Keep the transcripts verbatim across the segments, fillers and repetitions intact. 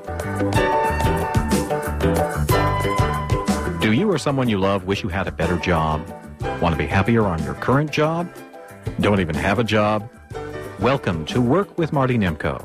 Do you or someone you love wish you had a better job? Want to be happier on your current job? Don't even have a job? Welcome to Work with Marty Nemko.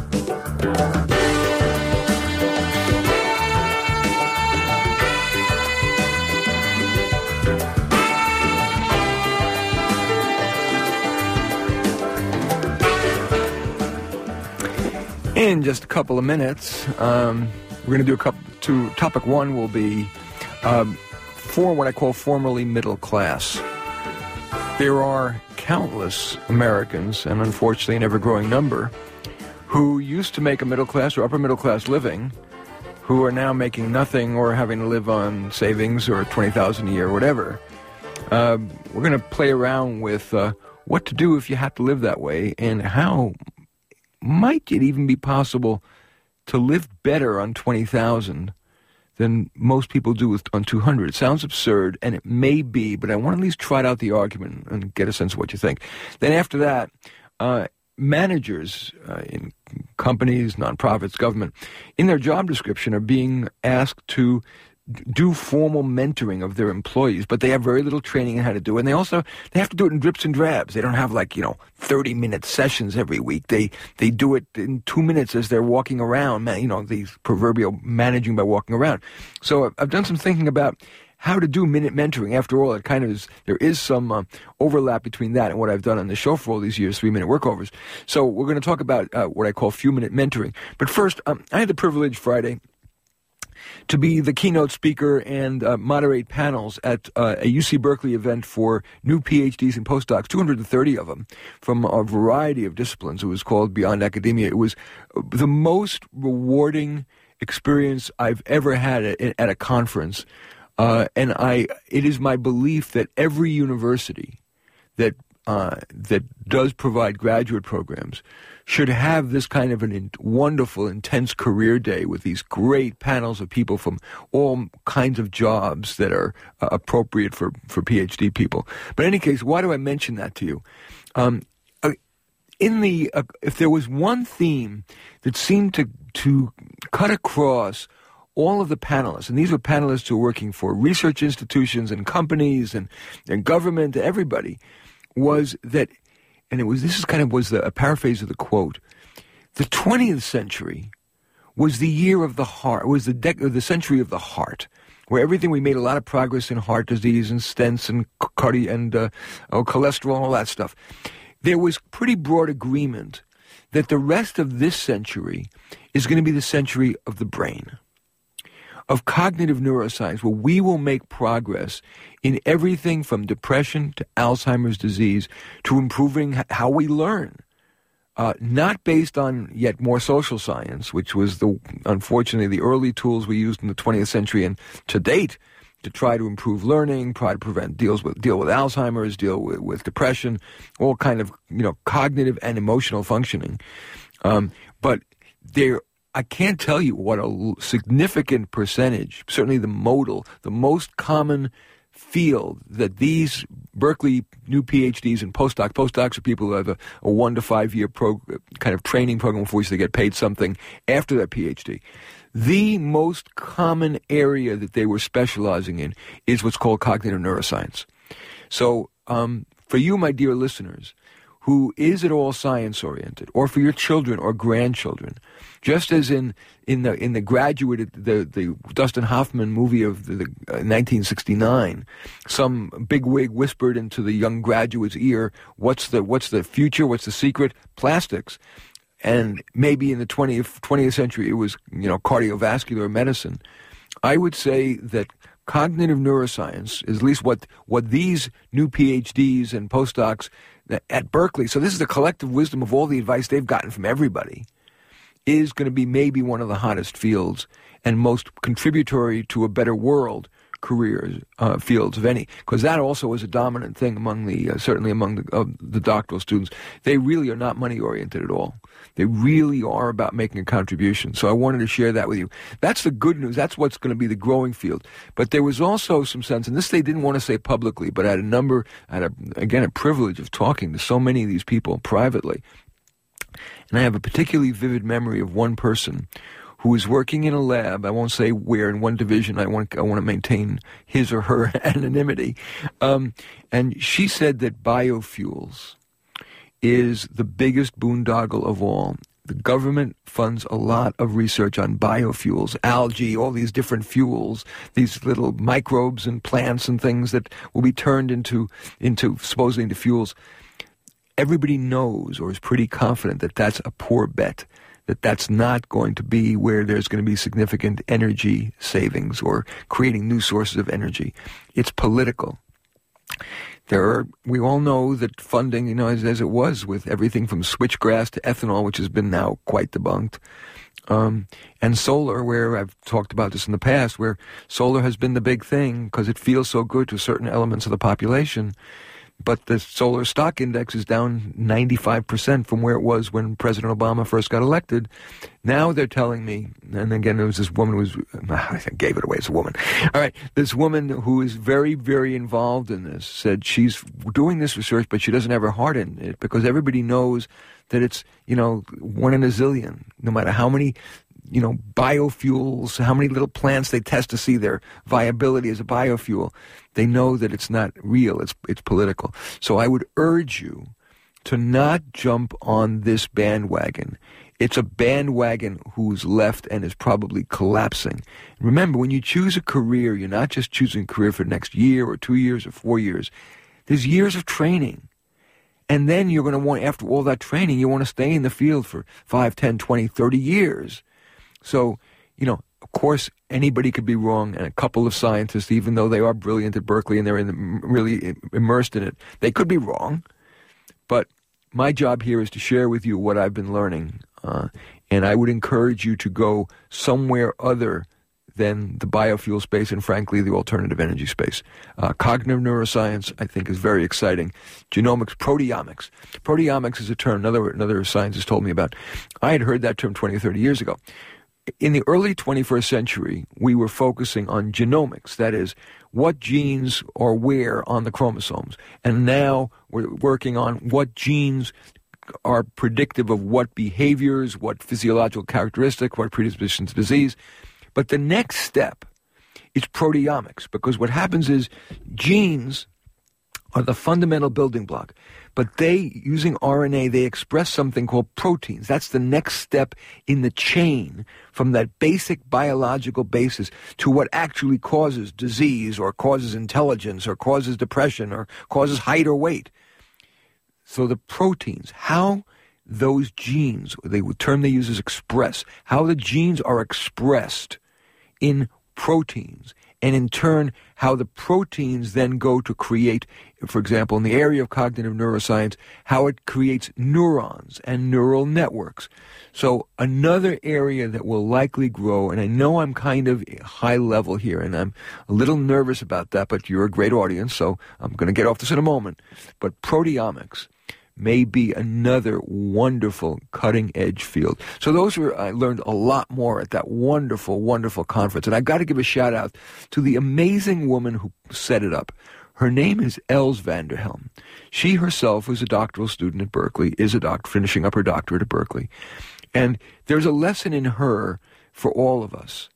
In just a couple of minutes, um, we're going to do a couple. To topic one will be um, for what I call formerly middle class. There are countless Americans, and unfortunately an ever-growing number, who used to make a middle class or upper middle class living, who are now making nothing or having to live on savings or twenty thousand dollars a year or whatever. Uh, we're going to play around with uh, what to do if you have to live that way, and how might it even be possible to live better on twenty thousand dollars than most people do with, on two hundred. It sounds absurd, and it may be, but I want to at least try out the argument and get a sense of what you think. Then after that, uh, managers uh, in companies, nonprofits, government, in their job description are being asked to do formal mentoring of their employees, but they have very little training in how to do it. And they also, they have to do it in drips and drabs. They don't have like, you know, thirty-minute sessions every week. They they do it in two minutes as they're walking around, you know, these proverbial managing by walking around. So I've done some thinking about how to do minute mentoring. After all, it kind of is, there is some uh, overlap between that and what I've done on the show for all these years, three-minute workovers. So we're going to talk about uh, what I call few-minute mentoring. But first, um, I had the privilege Friday to be the keynote speaker and uh, moderate panels at uh, a U C Berkeley event for new P H Ds and postdocs, two hundred thirty of them, from a variety of disciplines. It was called Beyond Academia. It was the most rewarding experience I've ever had at, at a conference. Uh, and I, it is my belief that every university that uh, that does provide graduate programs should have this kind of a in- wonderful, intense career day with these great panels of people from all kinds of jobs that are uh, appropriate for, for P H D people. But in any case, why do I mention that to you? Um, uh, in the uh, if there was one theme that seemed to to cut across all of the panelists, and these were panelists who were working for research institutions and companies and, and government, everybody, was that, and it was this is kind of was the, a paraphrase of the quote, the twentieth century was the year of the heart, was the dec- the century of the heart, where everything, we made a lot of progress in heart disease and stents and cardi and uh, oh, cholesterol and all that stuff. There was pretty broad agreement that the rest of this century is going to be the century of the brain, of cognitive neuroscience, where we will make progress in everything from depression to Alzheimer's disease to improving how we learn. Uh, not based on yet more social science, which was, the unfortunately, the early tools we used in the twentieth century and to date to try to improve learning, try to prevent deals with deal with Alzheimer's, deal with, with depression, all kind of, you know, cognitive and emotional functioning. Um, but there, I can't tell you what a significant percentage, certainly the modal, the most common field that these Berkeley new P H Ds and postdocs, postdocs are people who have a, a one to five year pro, kind of training program for which they get paid something after their P H D. The most common area that they were specializing in is what's called cognitive neuroscience. So um, for you, my dear listeners, who is at all science-oriented, or for your children or grandchildren, just as in in the in the Graduate, the the Dustin Hoffman movie of the, the uh, nineteen sixty-nine, some bigwig whispered into the young graduate's ear, "What's the what's the future? What's the secret? Plastics." And maybe in the twentieth twentieth century, it was, you know, cardiovascular medicine. I would say that cognitive neuroscience is at least what what these new P H Ds and postdocs at Berkeley, so this is the collective wisdom of all the advice they've gotten from everybody, is going to be maybe one of the hottest fields and most contributory to a better world careers, uh, fields of any, because that also is a dominant thing among the, uh, certainly among the, uh, the doctoral students. They really are not money-oriented at all. They really are about making a contribution. So I wanted to share that with you. That's the good news. That's what's going to be the growing field. But there was also some sense, and this they didn't want to say publicly, but I had a number, I had, a, again, a privilege of talking to so many of these people privately. And I have a particularly vivid memory of one person who is working in a lab. I won't say where, in one division. I want I want to maintain his or her anonymity. Um, and she said that biofuels is the biggest boondoggle of all. The government funds a lot of research on biofuels, algae, all these different fuels, these little microbes and plants and things that will be turned into, into supposedly into fuels. Everybody knows or is pretty confident that that's a poor bet, that that's not going to be where there's going to be significant energy savings or creating new sources of energy. It's political. There are, we all know that funding, you know, as, as it was with everything from switchgrass to ethanol, which has been now quite debunked, um, and solar, where I've talked about this in the past, where solar has been the big thing because it feels so good to certain elements of the population. But the solar stock index is down ninety-five percent from where it was when President Obama first got elected. Now they're telling me, and again, there was this woman who was, I gave it away as a woman. All right, this woman who is very, very involved in this said she's doing this research, but she doesn't have her heart in it because everybody knows that it's, you know, one in a zillion, no matter how many, you know, biofuels, how many little plants they test to see their viability as a biofuel. They know that it's not real, it's it's political. So I would urge you to not jump on this bandwagon. It's a bandwagon who's left and is probably collapsing. Remember, when you choose a career, you're not just choosing a career for the next year or two years or four years. There's years of training. And then you're going to want, after all that training, you want to stay in the field for five, ten, twenty, thirty years. So, you know, of course, anybody could be wrong, and a couple of scientists, even though they are brilliant at Berkeley and they're in the, really immersed in it, they could be wrong. But my job here is to share with you what I've been learning, uh, and I would encourage you to go somewhere other than the biofuel space and, frankly, the alternative energy space. Uh, cognitive neuroscience, I think, is very exciting. Genomics, proteomics. Proteomics is a term another, another scientist told me about. I had heard that term twenty or thirty years ago. In the early twenty-first century, we were focusing on genomics, that is, what genes are where on the chromosomes. And now we're working on what genes are predictive of what behaviors, what physiological characteristics, what predispositions to disease. But the next step is proteomics, because what happens is genes are the fundamental building block. But they, using R N A, they express something called proteins. That's the next step in the chain from that basic biological basis to what actually causes disease or causes intelligence or causes depression or causes height or weight. So the proteins, how those genes, the term they use is express, how the genes are expressed in proteins, and in turn, how the proteins then go to create, for example, in the area of cognitive neuroscience, how it creates neurons and neural networks. So another area that will likely grow, and I know I'm kind of high level here, and I'm a little nervous about that, but you're a great audience, so I'm going to get off this in a moment. But proteomics may be another wonderful cutting-edge field. So those were, I learned a lot more at that wonderful, wonderful conference. And I've got to give a shout-out to the amazing woman who set it up. Her name is Els van der Helm. She herself was a doctoral student at Berkeley, is a doctor, finishing up her doctorate at Berkeley. And there's a lesson in her for all of us.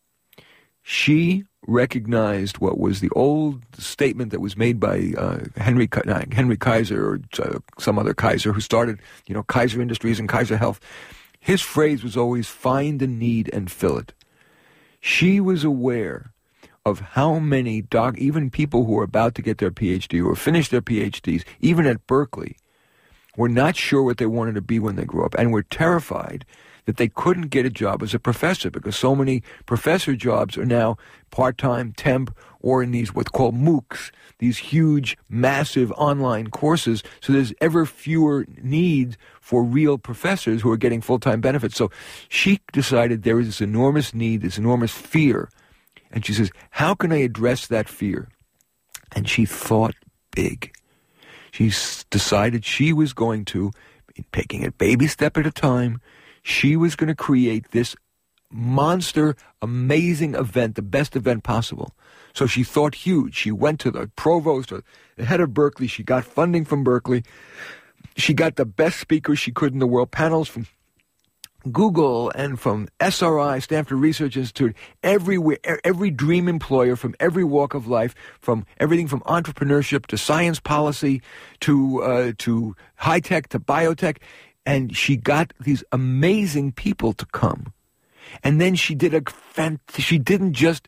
She recognized what was the old statement that was made by uh, Henry uh, Henry Kaiser or uh, some other Kaiser who started, you know, Kaiser Industries and Kaiser Health. His phrase was always, find a need and fill it. She was aware of how many, doc, even people who were about to get their P H D or finish their P H Ds, even at Berkeley, were not sure what they wanted to be when they grew up and were terrified that they couldn't get a job as a professor because so many professor jobs are now part-time, temp, or in these what's called MOOCs, these huge, massive online courses. So there's ever fewer needs for real professors who are getting full-time benefits. So she decided there is this enormous need, this enormous fear. And she says, how can I address that fear? And she thought big. She decided she was going to, taking it baby step at a time, she was going to create this monster, amazing event, the best event possible. So she thought huge. She went to the provost, or the head of Berkeley. She got funding from Berkeley. She got the best speakers she could in the world, panels from Google and from S R I, Stanford Research Institute, everywhere, every dream employer from every walk of life, from everything from entrepreneurship to science policy to uh, to high tech to biotech, and she got these amazing people to come. And then she did a fant- she didn't just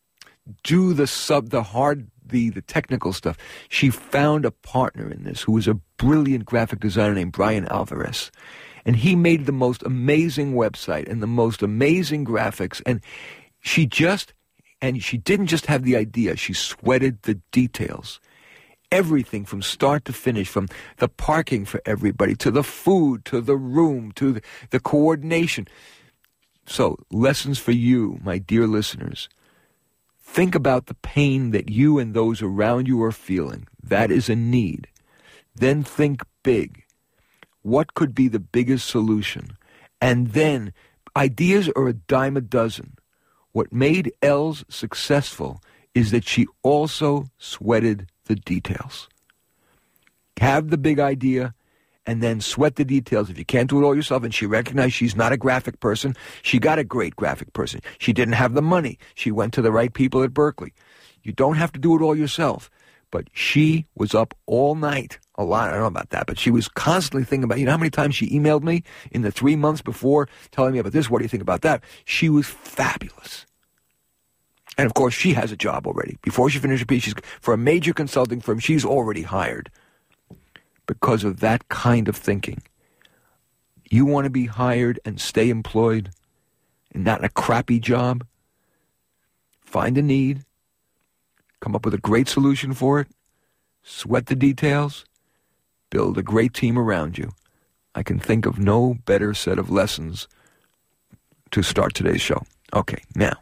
do the sub the hard the the technical stuff. She found a partner in this who was a brilliant graphic designer named Brian Alvarez. And he made the most amazing website and the most amazing graphics. And she just, and she didn't just have the idea, she sweated the details. Everything from start to finish, from the parking for everybody, to the food, to the room, to the, the coordination. So, lessons for you, my dear listeners. Think about the pain that you and those around you are feeling. That is a need. Then think big. What could be the biggest solution? And then, ideas are a dime a dozen. What made Els successful is that she also sweated the details. Have the big idea, and then sweat the details. If you can't do it all yourself, and she recognized she's not a graphic person, she got a great graphic person. She didn't have the money. She went to the right people at Berkeley. You don't have to do it all yourself. But she was up all night, a lot, I don't know about that, but she was constantly thinking about, you know how many times she emailed me in the three months before telling me about this, what do you think about that? She was fabulous. And of course, she has a job already. Before she finished her piece, she's, for a major consulting firm, she's already hired because of that kind of thinking. You want to be hired and stay employed and not in a crappy job? Find a need. Come up with a great solution for it, sweat the details, build a great team around you. I can think of no better set of lessons to start today's show. Okay, now,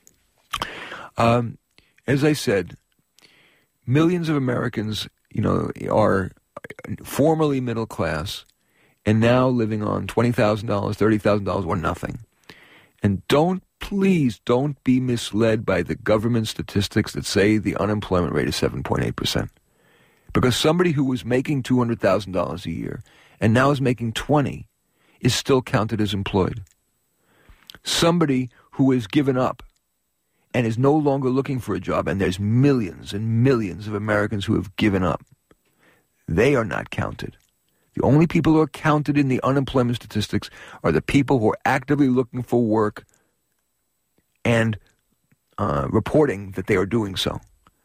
um, as I said, millions of Americans, you know, are formerly middle class and now living on twenty thousand dollars, thirty thousand dollars or nothing. And don't Please don't be misled by the government statistics that say the unemployment rate is seven point eight percent. Because somebody who was making two hundred thousand dollars a year and now is making twenty is still counted as employed. Somebody who has given up and is no longer looking for a job, and there's millions and millions of Americans who have given up, they are not counted. The only people who are counted in the unemployment statistics are the people who are actively looking for work and uh, reporting that they are doing so.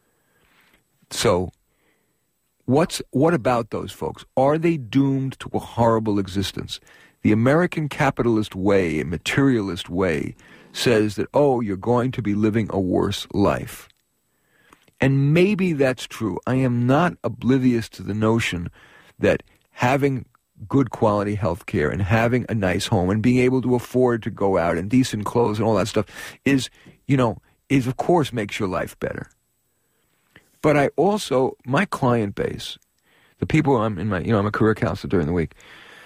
So, what's what about those folks? Are they doomed to a horrible existence? The American capitalist way, a materialist way, says that, oh, you're going to be living a worse life. And maybe that's true. I am not oblivious to the notion that having good quality health care and having a nice home and being able to afford to go out and decent clothes and all that stuff is, you know, is of course makes your life better. But I also, my client base, the people I'm in my, you know, I'm a career counselor during the week.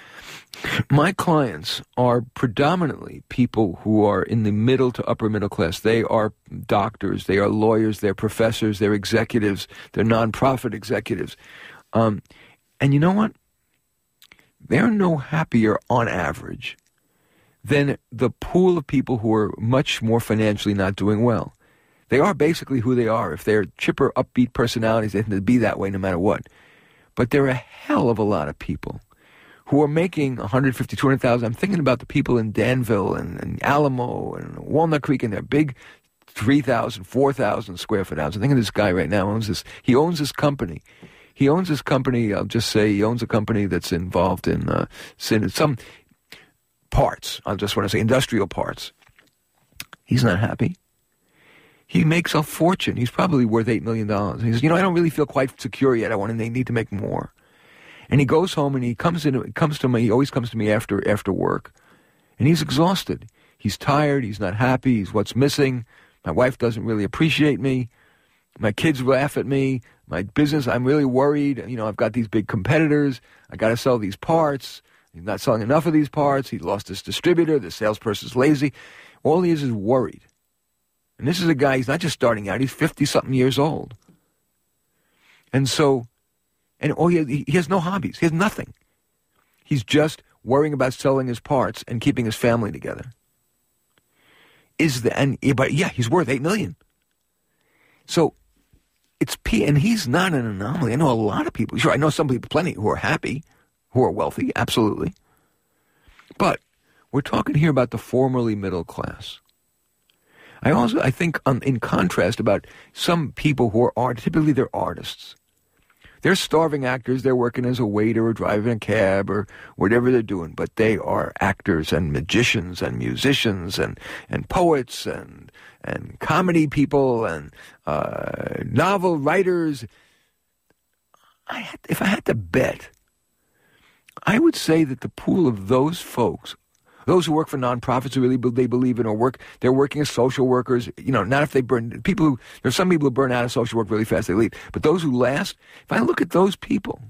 My clients are predominantly people who are in the middle to upper middle class. They are doctors, they are lawyers, they're professors, they're executives, they're nonprofit executives. Um, and you know what? They're no happier on average than the pool of people who are much more financially not doing well. They are basically who they are. If they're chipper, upbeat personalities, they tend to be that way no matter what. But there are a hell of a lot of people who are making one hundred fifty thousand, two hundred thousand. I'm thinking about the people in Danville and, and Alamo and Walnut Creek and their big three thousand, four thousand square foot houses. I'm thinking of this guy right now owns this. He owns this company. He owns this company, I'll just say he owns a company that's involved in uh, some parts. I just want to say industrial parts. He's not happy. He makes a fortune. He's probably worth eight million dollars. He says, you know, I don't really feel quite secure yet. I want to, they need to make more. And he goes home and he comes in, comes to me, he always comes to me after after work. And he's exhausted. He's tired. He's not happy. He's what's missing. My wife doesn't really appreciate me. My kids laugh at me. My business, I'm really worried. You know, I've got these big competitors. I got to sell these parts. He's not selling enough of these parts. He lost his distributor. The salesperson's lazy. All he is is worried. And this is a guy, he's not just starting out. He's fifty-something years old. And so, and oh, he, he has no hobbies. He has nothing. He's just worrying about selling his parts and keeping his family together. Is the and but yeah, he's worth eight million. So it's P, and he's not an anomaly. I know a lot of people. Sure, I know some people, plenty, who are happy, who are wealthy, absolutely. But we're talking here about the formerly middle class. I also, I think, um, in contrast, about some people who are art. Typically, they're artists. They're starving actors. They're working as a waiter or driving a cab or whatever they're doing. But they are actors and magicians and musicians and, and poets and and comedy people and uh, novel writers. I had, if I had to bet, I would say that the pool of those folks, those who work for nonprofits who really they believe in or work, they're working as social workers. You know, not if they burn, people who, there's some people who burn out of social work really fast, they leave. But those who last, if I look at those people,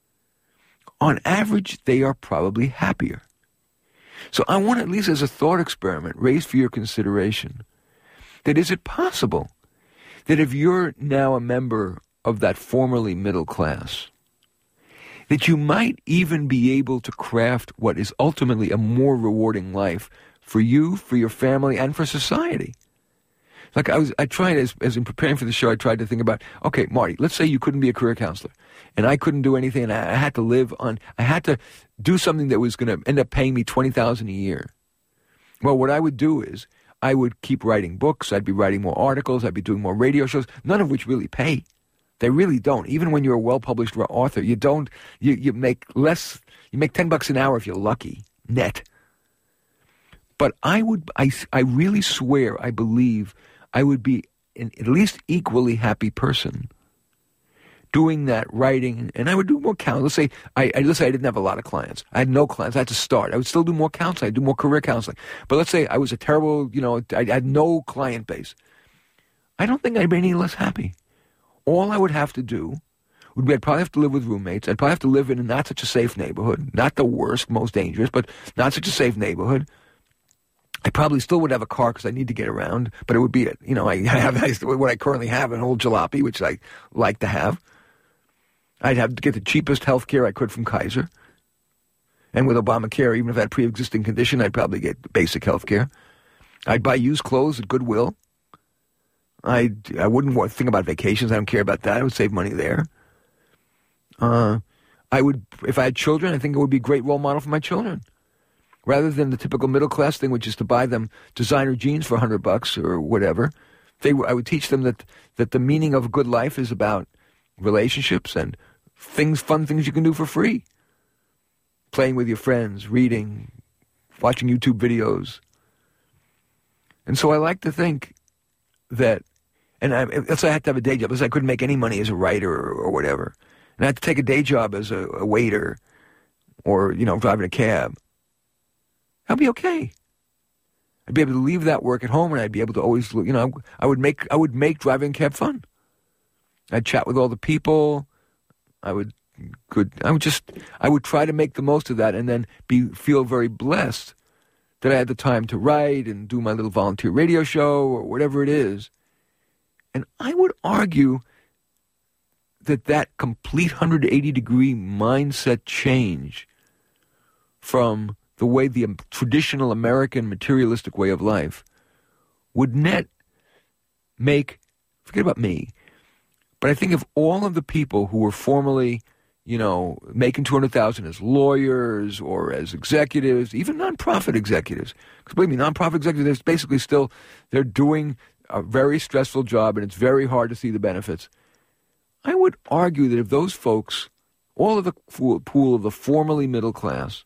on average, they are probably happier. So I want, at least as a thought experiment, raise for your consideration, that is it possible that if you're now a member of that formerly middle class, that you might even be able to craft what is ultimately a more rewarding life for you, for your family, and for society. Like I was, I tried, as, as in preparing for the show, I tried to think about, okay, Marty, let's say you couldn't be a career counselor, and I couldn't do anything, and I, I had to live on, I had to do something that was going to end up paying me twenty thousand dollars a year. Well, what I would do is, I would keep writing books, I'd be writing more articles, I'd be doing more radio shows, none of which really pay. They really don't. Even when you're a well-published author, you don't, you, you make less, you make ten bucks an hour if you're lucky, net. But I would, I, I really swear, I believe I would be an at least equally happy person doing that writing, and I would do more counseling. Let's say, I, I, let's say I didn't have a lot of clients. I had no clients. I had to start. I would still do more counseling. I'd do more career counseling. But let's say I was a terrible, you know, I, I had no client base. I don't think I'd be any less happy. All I would have to do would be I'd probably have to live with roommates. I'd probably have to live in a not such a safe neighborhood. Not the worst, most dangerous, but not such a safe neighborhood. I probably still would have a car because I need to get around, but it would be, you know, I have what I currently have, an old jalopy, which I like to have. I'd have to get the cheapest health care I could from Kaiser. And with Obamacare, even if I had a pre-existing condition, I'd probably get basic health care. I'd buy used clothes at Goodwill. I I wouldn't want to think about vacations. I don't care about that. I would save money there. Uh, I would, if I had children, I think it would be a great role model for my children. Rather than the typical middle class thing, which is to buy them designer jeans for a hundred bucks or whatever, they I would teach them that that the meaning of a good life is about relationships and things, fun things you can do for free. Playing with your friends, reading, watching YouTube videos. And so I like to think that, and I, let's say I had to have a day job. Let's say I couldn't make any money as a writer or, or whatever. And I had to take a day job as a, a waiter or, you know, driving a cab. I'd be okay. I'd be able to leave that work at home, and I'd be able to always, you know, I would make I would make driving a cab fun. I'd chat with all the people. I would could I would just I would try to make the most of that, and then be feel very blessed that I had the time to write and do my little volunteer radio show or whatever it is. And I would argue that that complete one hundred eighty degree mindset change from the way the traditional American materialistic way of life would net make, forget about me, but I think of all of the people who were formerly, you know, making two hundred thousand dollars as lawyers or as executives, even nonprofit executives. Because believe me, nonprofit executives basically still, they're doing a very stressful job and it's very hard to see the benefits. I would argue that if those folks, all of the pool of the formerly middle class,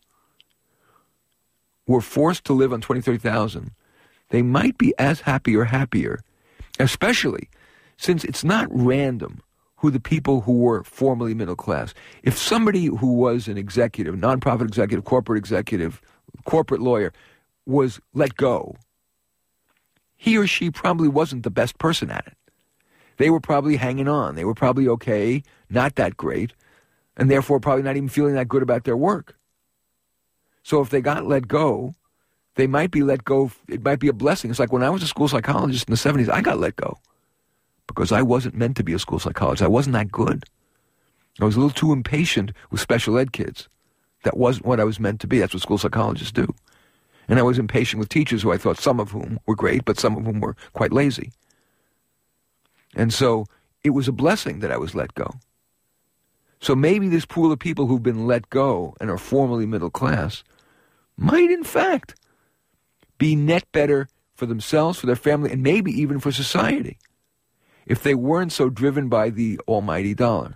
were forced to live on twenty, thirty thousand, they might be as happy or happier, especially since it's not random who the people who were formerly middle class. If somebody who was an executive, nonprofit executive, corporate executive, corporate lawyer, was let go, he or she probably wasn't the best person at it. They were probably hanging on. They were probably okay, not that great, and therefore probably not even feeling that good about their work. So if they got let go, they might be let go. It might be a blessing. It's like when I was a school psychologist in the seventies, I got let go because I wasn't meant to be a school psychologist. I wasn't that good. I was a little too impatient with special ed kids. That wasn't what I was meant to be. That's what school psychologists do. And I was impatient with teachers who I thought some of whom were great, but some of whom were quite lazy. And so it was a blessing that I was let go. So maybe this pool of people who've been let go and are formerly middle class might, in fact, be net better for themselves, for their family, and maybe even for society if they weren't so driven by the almighty dollar.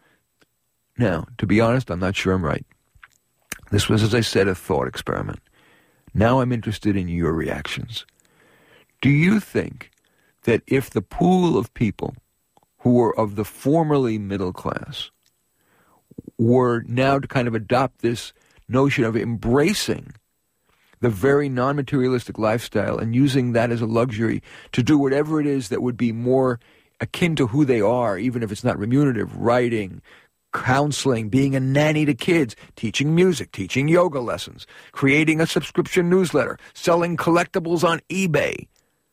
Now, to be honest, I'm not sure I'm right. This was, as I said, a thought experiment. Now I'm interested in your reactions. Do you think that if the pool of people who were of the formerly middle class were now to kind of adopt this notion of embracing the very non-materialistic lifestyle and using that as a luxury to do whatever it is that would be more akin to who they are, even if it's not remunerative, writing, counseling, being a nanny to kids, teaching music, teaching yoga lessons, creating a subscription newsletter, selling collectibles on eBay,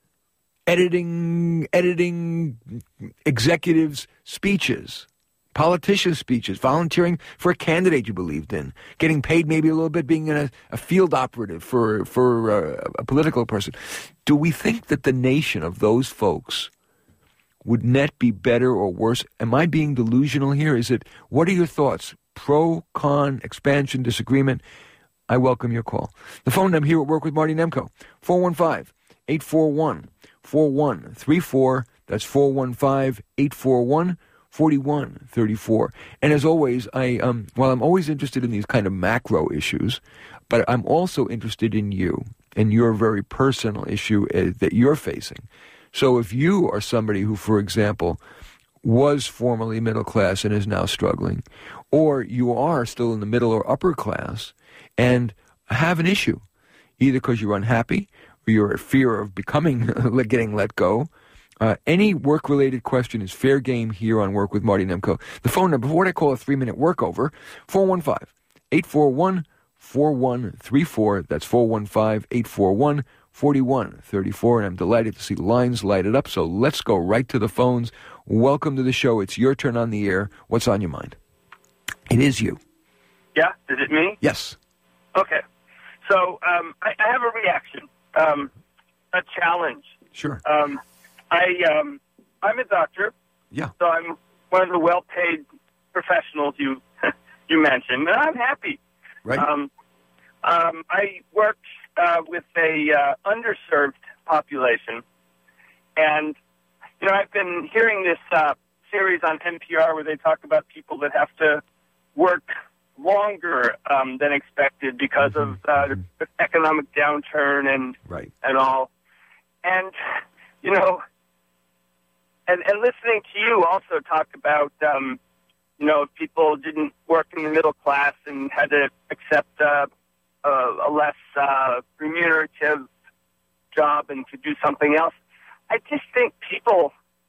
editing, editing executives' speeches, politicians' speeches, volunteering for a candidate you believed in, getting paid maybe a little bit, being a, a field operative for, for a, a political person. Do we think that the nation of those folks would net be better or worse? Am I being delusional here? Is it, what are your thoughts? Pro, con, expansion, disagreement? I welcome your call. The phone number here at Work with Marty Nemko, four one five, eight four one, four one three four. That's four one five, eight four one, four one three four. And as always, I um, well, I'm always interested in these kind of macro issues, but I'm also interested in you and your very personal issue uh, that you're facing. So if you are somebody who, for example, was formerly middle class and is now struggling, or you are still in the middle or upper class and have an issue, either because you're unhappy or you're at fear of becoming, getting let go, uh, any work-related question is fair game here on Work with Marty Nemko. The phone number, before I call a three-minute workover, four one five, eight four one, four one three four. That's four one five, eight four one, four one three four, and I'm delighted to see lines lighted up, so let's go right to the phones. Welcome to the show. It's your turn on the air. What's on your mind? It is you. Yeah? Is it me? Yes. Okay. So um, I, I have a reaction, um, a challenge. Sure. Um, I, um, I'm a doctor. Yeah. So I'm one of the well-paid professionals you you mentioned, and I'm happy. Right. Um, um, I work Uh, with a uh, underserved population. And, you know, I've been hearing this uh, series on N P R where they talk about people that have to work longer um, than expected because mm-hmm. of uh, the economic downturn and right. and all. And, you know, and, and listening to you also talk about, um, you know, if people didn't work in the middle class and had to accept uh, Uh, a less uh, remunerative job and to do something else. I just think people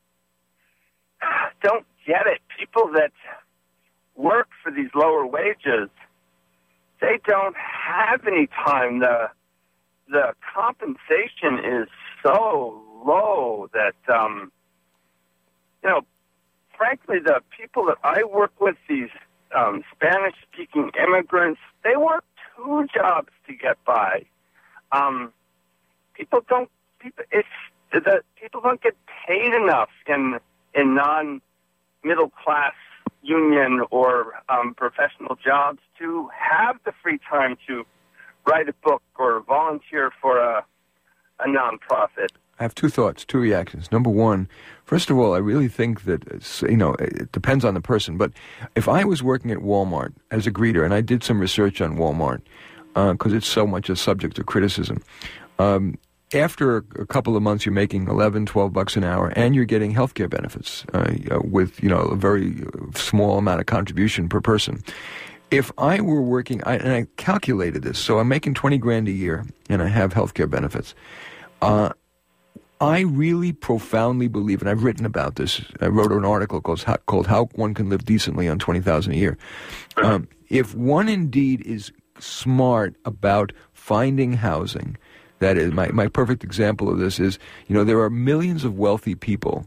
don't get it. People that work for these lower wages, they don't have any time. The the compensation is so low that, um, you know, frankly, the people that I work with, these um, Spanish-speaking immigrants, they work two jobs to get by. Um, people don't. People, it's the people don't get paid enough in in non-middle class union or um, professional jobs to have the free time to write a book or volunteer for a a nonprofit. I have two thoughts, two reactions. Number one, first of all, I really think that, you know, it depends on the person, but if I was working at Walmart as a greeter, and I did some research on Walmart, because uh, it's so much a subject of criticism, um, after a couple of months you're making eleven, twelve bucks an hour, and you're getting health care benefits uh, with, you know, a very small amount of contribution per person. If I were working, I, and I calculated this, so I'm making twenty grand a year, and I have health care benefits, uh, I really profoundly believe, and I've written about this, I wrote an article called How, called How One Can Live Decently on twenty thousand dollars a year. Um, if one indeed is smart about finding housing, that is, my, my perfect example of this is, you know, there are millions of wealthy people who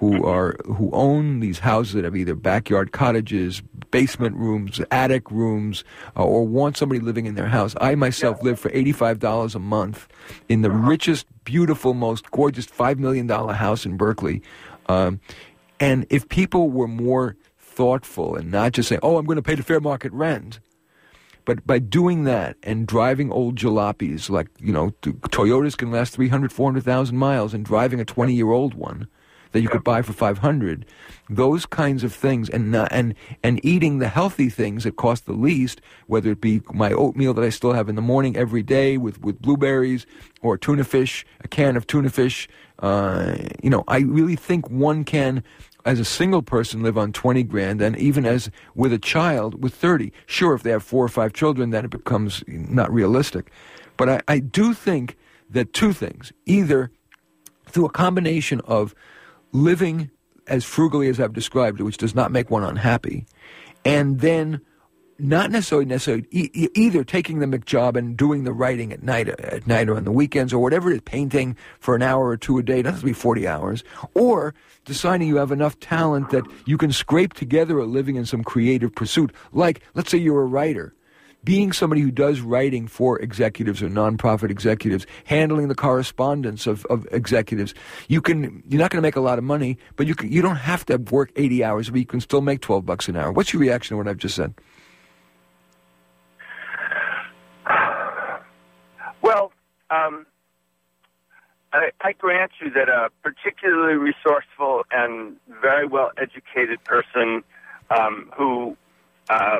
who are who own these houses that have either backyard cottages, basement rooms, attic rooms, uh, or want somebody living in their house. I myself live for eighty-five dollars a month in the richest, beautiful, most gorgeous five million dollars house in Berkeley. Um, and if people were more thoughtful and not just saying, oh, I'm going to pay the fair market rent, but by doing that and driving old jalopies, like, you know, Toyotas can last three hundred, four hundred thousand miles, and driving a twenty-year-old one that you could buy for five hundred, those kinds of things, and not, and and eating the healthy things that cost the least, whether it be my oatmeal that I still have in the morning every day with, with blueberries, or tuna fish, a can of tuna fish. Uh, you know, I really think one can, as a single person, live on twenty grand, and even as with a child with thirty. Sure, if they have four or five children, then it becomes not realistic. But I, I do think that two things, either through a combination of living as frugally as I've described it, which does not make one unhappy, and then not necessarily necessarily e- either taking the McJob and doing the writing at night, at night or on the weekends, or whatever it is, painting for an hour or two a day, it doesn't have to be forty hours, or deciding you have enough talent that you can scrape together a living in some creative pursuit. Like, let's say you're a writer. Being somebody who does writing for executives or nonprofit executives, handling the correspondence of, of executives, you can, you're not going to make a lot of money, but you can, you don't have to work eighty hours a week. You can still make twelve bucks an hour. What's your reaction to what I've just said? Well, um, I, I grant you that a particularly resourceful and very well-educated person um, who uh,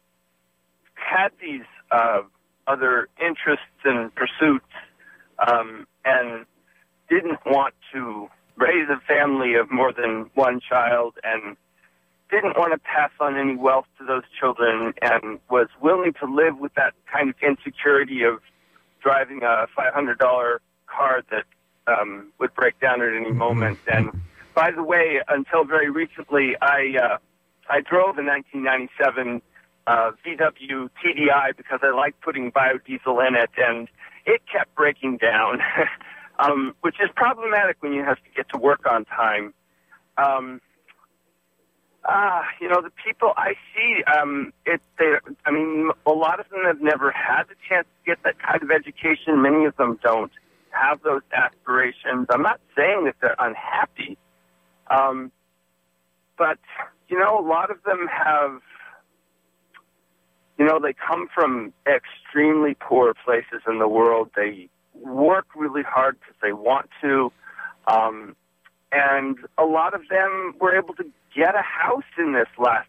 had these uh, other interests and pursuits um, and didn't want to raise a family of more than one child and didn't want to pass on any wealth to those children and was willing to live with that kind of insecurity of driving a five hundred dollars car that um, would break down at any moment. And by the way, until very recently, I uh, I drove a nineteen ninety-seven uh, V W T D I because I liked putting biodiesel in it, and it kept breaking down, um, which is problematic when you have to get to work on time. Um, Ah, you know, the people I see, um, it, they, I mean, a lot of them have never had the chance to get that kind of education. Many of them don't have those aspirations. I'm not saying that they're unhappy, um, but, you know, a lot of them have, you know, they come from extremely poor places in the world. They work really hard because they want to, um, and a lot of them were able to get a house in this last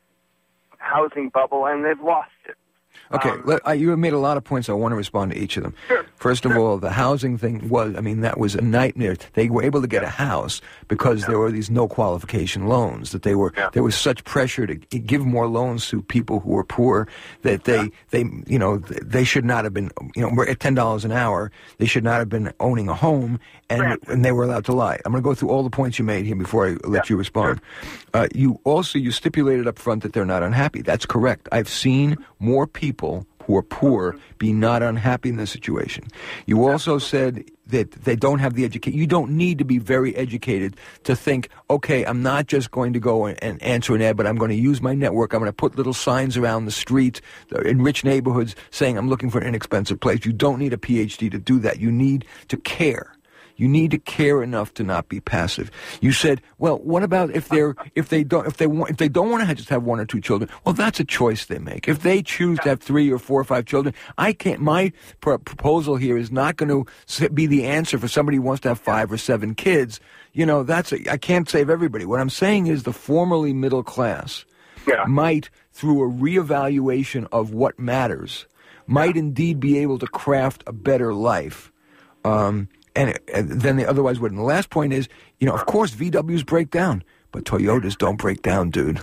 housing bubble, and they've lost it. Okay, um, let, uh, you have made a lot of points. I want to respond to each of them. Sure, First of sure. all, the housing thing was, I mean, that was a nightmare. They were able to get a house because yeah. there were these no-qualification loans, that they were, yeah. there was such pressure to give more loans to people who were poor that they, yeah. they, you know, they should not have been, you know, we're at ten dollars an hour, they should not have been owning a home, and, right. and they were allowed to lie. I'm going to go through all the points you made here before I let yeah. you respond. Sure. Uh, you also, you stipulated up front that they're not unhappy. That's correct. I've seen more people who are poor be not unhappy in this situation. You also said that they don't have the education. You don't need to be very educated to think, okay, I'm not just going to go and answer an ad, but I'm going to use my network. I'm going to put little signs around the street in rich neighborhoods saying I'm looking for an inexpensive place. You don't need a P H D to do that. You need to care. You need to care enough to not be passive. You said, well, what about if they're if they don't if they want if they don't want to just have one or two children? Well, that's a choice they make. If they choose to have three or four or five children, I can't. My pr- proposal here is not going to be the answer for somebody who wants to have five or seven kids. You know, that's a, I can't save everybody. What I'm saying is the formerly middle class yeah. might, through a reevaluation of what matters, might yeah. indeed be able to craft a better life. Um, And, and then they otherwise wouldn't. The last point is, you know, of course V Ws break down, but Toyotas don't break down, dude.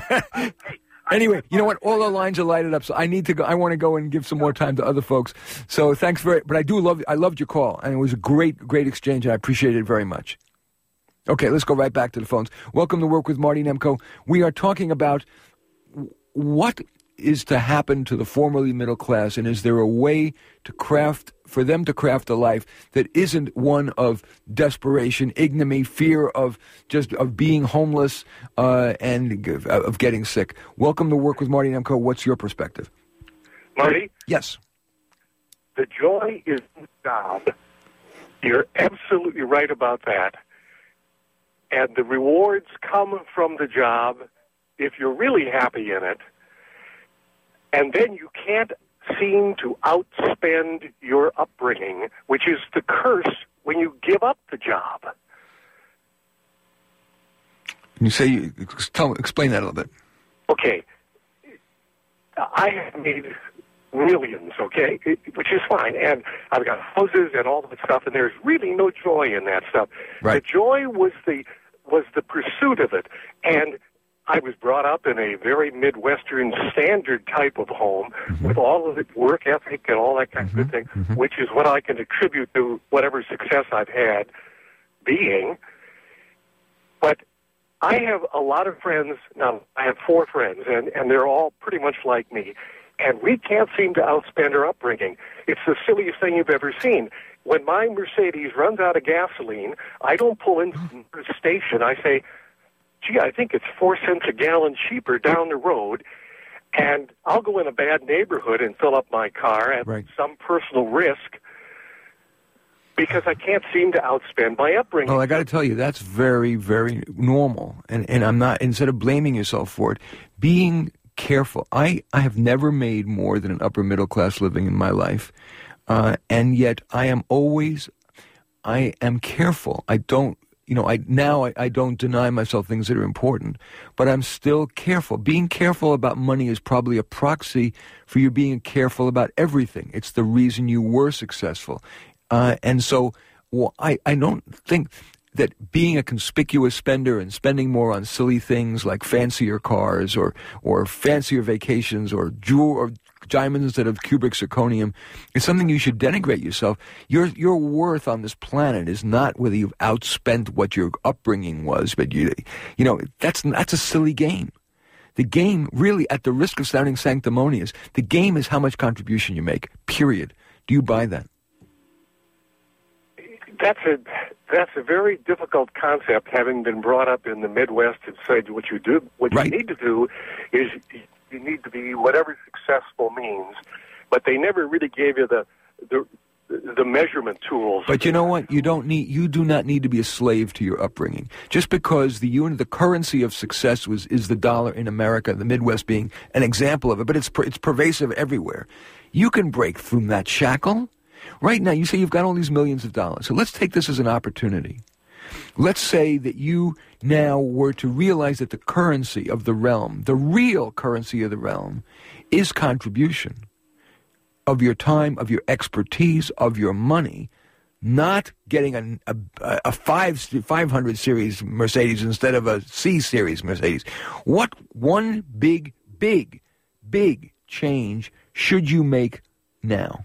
Anyway, you know what? All the lines are lighted up, so I need to go. I want to go and give some more time to other folks. So thanks very. But I do love. I loved your call, and it was a great, great exchange, and I appreciate it very much. Okay, let's go right back to the phones. Welcome to Work with Marty Nemko. We are talking about what is to happen to the formerly middle class, and is there a way to craft, for them to craft a life that isn't one of desperation, ignominy, fear of just of being homeless uh, and of getting sick? Welcome to Work with Marty Nemko. What's your perspective? Marty? Yes. The joy is in the job. You're absolutely right about that. And the rewards come from the job if you're really happy in it. And then you can't seem to outspend your upbringing, which is the curse when you give up the job. You say, tell, explain that a little bit. Okay. I have made millions, okay, which is fine. And I've got houses and all that stuff, and there's really no joy in that stuff. Right. The joy was the was the pursuit of it. And I was brought up in a very Midwestern standard type of home mm-hmm. with all of the work ethic and all that kind mm-hmm. of good thing, mm-hmm. which is what I can attribute to whatever success I've had being. But I have a lot of friends, now I have four friends, and, and they're all pretty much like me, and we can't seem to outspend our upbringing. It's the silliest thing you've ever seen. When my Mercedes runs out of gasoline, I don't pull into the station. I say, gee, I think it's four cents a gallon cheaper down the road, and I'll go in a bad neighborhood and fill up my car at right. some personal risk because I can't seem to outspend my upbringing. Well, I got to tell you, that's very, very normal, and, and I'm not, instead of blaming yourself for it, being careful. I, I have never made more than an upper middle class living in my life, uh, and yet I am always, I am careful. I don't, You know, I now I, I don't deny myself things that are important, but I'm still careful. Being careful about money is probably a proxy for you being careful about everything. It's the reason you were successful. Uh, and so well, I, I don't think that being a conspicuous spender and spending more on silly things like fancier cars or, or fancier vacations or jewel or diamonds instead of cubic zirconium is something you should denigrate yourself. Your your worth on this planet is not whether you've outspent what your upbringing was, but you you know that's that's a silly game. The game, really, at the risk of sounding sanctimonious, the game is how much contribution you make. Period. Do you buy that? That's a that's a very difficult concept. Having been brought up in the Midwest and said what you do, what right. you need to do is. You need to be whatever successful means, but they never really gave you the the, the measurement tools. But you know what? You don't need. You do not need to be a slave to your upbringing. Just because the unit, the currency of success was is the dollar in America, the Midwest being an example of it, but it's it's pervasive everywhere. You can break from that shackle. Right now, you say you've got all these millions of dollars. So let's take this as an opportunity. Let's say that you now were to realize that the currency of the realm, the real currency of the realm, is contribution of your time, of your expertise, of your money, not getting a, a, a five, 500 series Mercedes instead of a C series Mercedes. What one big, big, big change should you make now?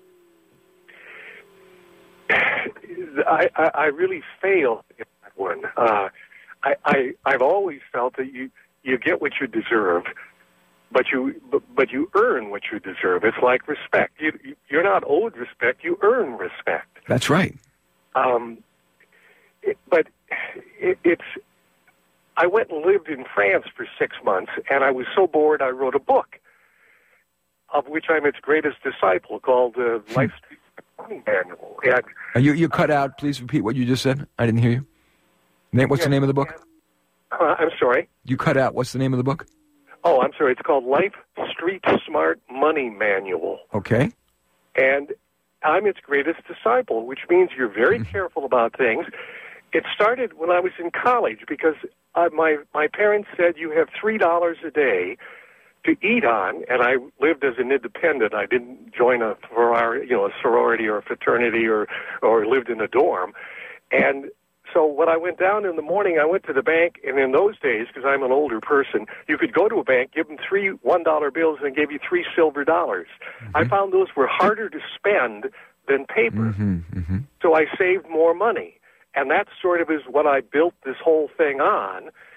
I, I, I really fail in that one. Uh, I, I, I've always felt that you, you get what you deserve, but you but, but you earn what you deserve. It's like respect. You, you're not owed respect. You earn respect. That's right. Um, it, but it, it's. I went and lived in France for six months, and I was so bored I wrote a book, of which I'm its greatest disciple, called uh, Life's Manual. And, uh, you you cut out. Please repeat what you just said. I didn't hear you. Name, what's yeah, the name of the book? Uh, I'm sorry? You cut out. What's the name of the book? Oh, I'm sorry. It's called Life Street Smart Money Manual. Okay. And I'm its greatest disciple, which means you're very mm-hmm. careful about things. It started when I was in college because uh, my, my parents said you have three dollars a day to eat on, and I lived as an independent. I didn't join a sorority, you know, a sorority or a fraternity or, or lived in a dorm. And so when I went down in the morning, I went to the bank, and in those days, because I'm an older person, you could go to a bank, give them three one-dollar bills, and they gave you three silver dollars. Mm-hmm. I found those were harder to spend than paper. Mm-hmm, mm-hmm. So I saved more money. And that sort of is what I built this whole thing on.